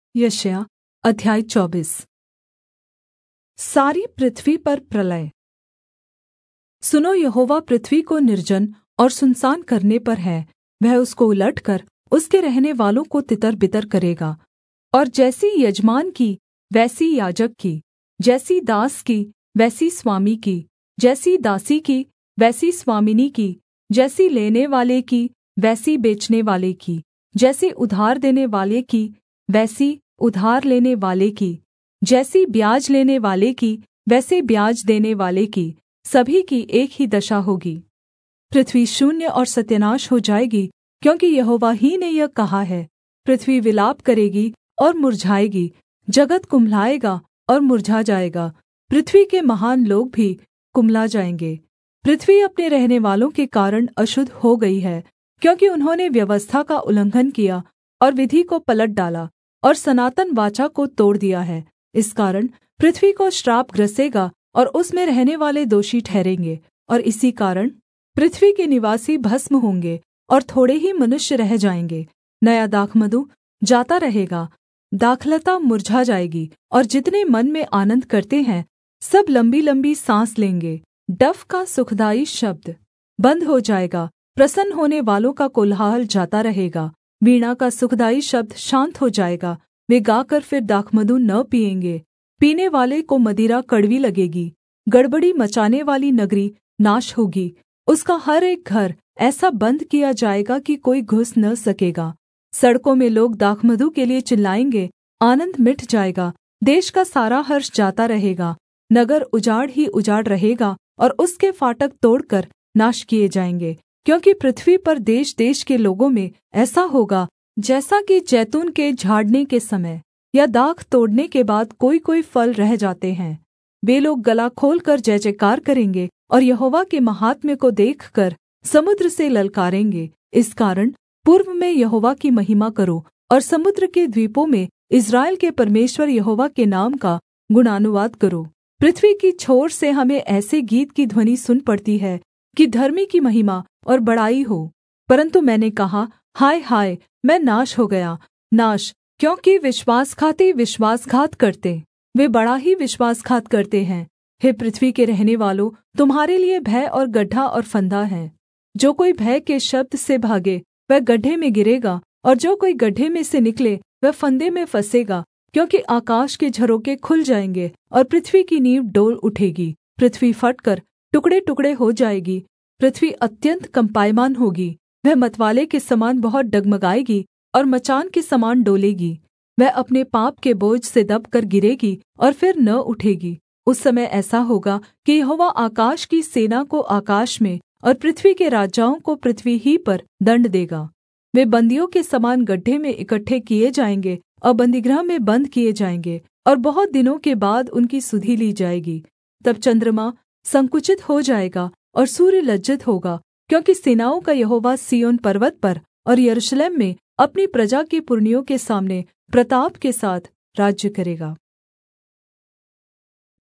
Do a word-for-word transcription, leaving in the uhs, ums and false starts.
यशायाह अध्याय चौबीस। सारी पृथ्वी पर प्रलय। सुनो, यहोवा पृथ्वी को निर्जन और सुनसान करने पर है। वह उसको उलटकर उसके रहनेवालों को तितरबितर करेगा। और जैसी यजमान की वैसी याजक की, जैसी दास की वैसी स्वामी की, जैसी दासी की वैसी स्वामिनी की, जैसी लेनेवाले की वैसी बेचनेवाले की, जैसी उधार देनेवाले की वैसी उधार लेने वाले की, जैसी ब्याज लेने वाले की वैसे ब्याज देने वाले की, सभी की एक ही दशा होगी। पृथ्वी शून्य और सत्यानाश हो जाएगी, क्योंकि यहोवा ही ने यह कहा है। पृथ्वी विलाप करेगी और मुर्झाएगी, जगत कुम्हलाएगा और मुर्झा जाएगा, पृथ्वी के महान लोग भी कुम्हला जाएंगे। पृथ्वी अपने रहनेवालों के कारण अशुद्ध हो गई है, क्योंकि उन्होंने व्यवस्था का उल्लंघन किया और विधि को पलट डाला और सनातन वाचा को तोड़ दिया है। इस कारण पृथ्वी को श्राप ग्रसेगा और उसमें रहनेवाले दोषी ठहरेंगे। और इसी कारण पृथ्वी के निवासी भस्म होंगे और थोड़े ही मनुष्य रह जाएंगे। नया दाखमधु जाता रहेगा, दाखलता मुर्झा जाएगी, और जितने मन में आनन्द करते हैं सब लम्बी-लम्बी सांस लेंगे। डफ का सुखदाई शब्द बन्द हो जाएगा, प्रसन्न होने वालों का कोलाहल जाता रहेगा। वीणा का सुखदाई शब्द शान्त हो जाएगा, वे गाकर फिर दाखमधु न पिएँगे। पीने वाले को मदिरा कड़वी लगेगी। गड़बड़ी मचाने वाली नगरी नाश होगी, उसका हर एक घर ऐसा बन्द किया जाएगा कि कोई घुस न सकेगा। सड़कों में लोग दाखमधु के लिए चिल्लाएँगे, आनन्द मिट जाएगा, देश का सारा हर्ष जाता रहेगा। नगर उजाड़ ही उजाड़ रहेगा और उसके फाटक तोड़कर नाश किए जाएंगे, क्योंकि पृथ्वी पर देश-देश के लोगों में ऐसा होगा जैसा कि जैतून के झाड़ने के समय या दाख तोड़ने के बाद कोई-कोई फल रह जाते हैं। वे लोग गला खोलकर जय जयकार करेंगे और यहोवा के माहात्म्य को देखकर समुद्र से ललकारेंगे। इस कारण पूर्व में यहोवा की महिमा करो और समुद्र के द्वीपों में इस्राएल के परमेश्वर यहोवा के नाम का गुणानुवाद करो। पृथ्वी की छोर से हमें ऐसे गीत की ध्वनि सुन पड़ती है कि धर्मी की महिमा और बड़ाई हो। परन्तु मैंने कहा, हाय हाय, मैं नाश हो गया, नाश, क्योंकि विश्वासघाती विश्वासघात करते, वे बड़ा ही विश्वासघात करते हैं। हे पृथ्वी के रहनेवालों, तुम्हारे लिए भय और गड्ढा और फंदा है। जो कोई भय के शब्द से भागे वह गड्ढे में गिरेगा, और जो कोई गड्ढे में से निकले वह फंदे में फँसेगा। क्योंकि आकाश के झरोखे खुल जाएंगे और पृथ्वी की नींव डोल उठेगी। पृथ्वी फटकर टुकड़े-टुकड़े हो जाएगी, पृथ्वी अत्यन्त कम्पायमान होगी। वह मतवाले के समान बहुत डगमगाएगी और मचान के समान डोलेगी। वह अपने पाप के बोझ से दबकर गिरेगी और फिर न उठेगी। उस समय ऐसा होगा कि यहोवा आकाश की सेना को आकाश में और पृथ्वी के राजाओं को पृथ्वी ही पर दण्ड देगा। वे बन्दियों के समान गड्ढे में इकट्ठे किए जाएंगे और बन्दीगृह में बन्द किए जाएंगे, और बहुत दिनों के बाद उनकी सुधि ली जाएगी। तब चन्द्रमा संकुचित हो जाएगा और सूर्य लज्जित होगा, क्योंकि सेनाओं का यहोवा सिय्योन पर्वत पर और यरूशलेम में अपनी प्रजा के पुरनियों के सामने प्रताप के साथ राज्य करेगा।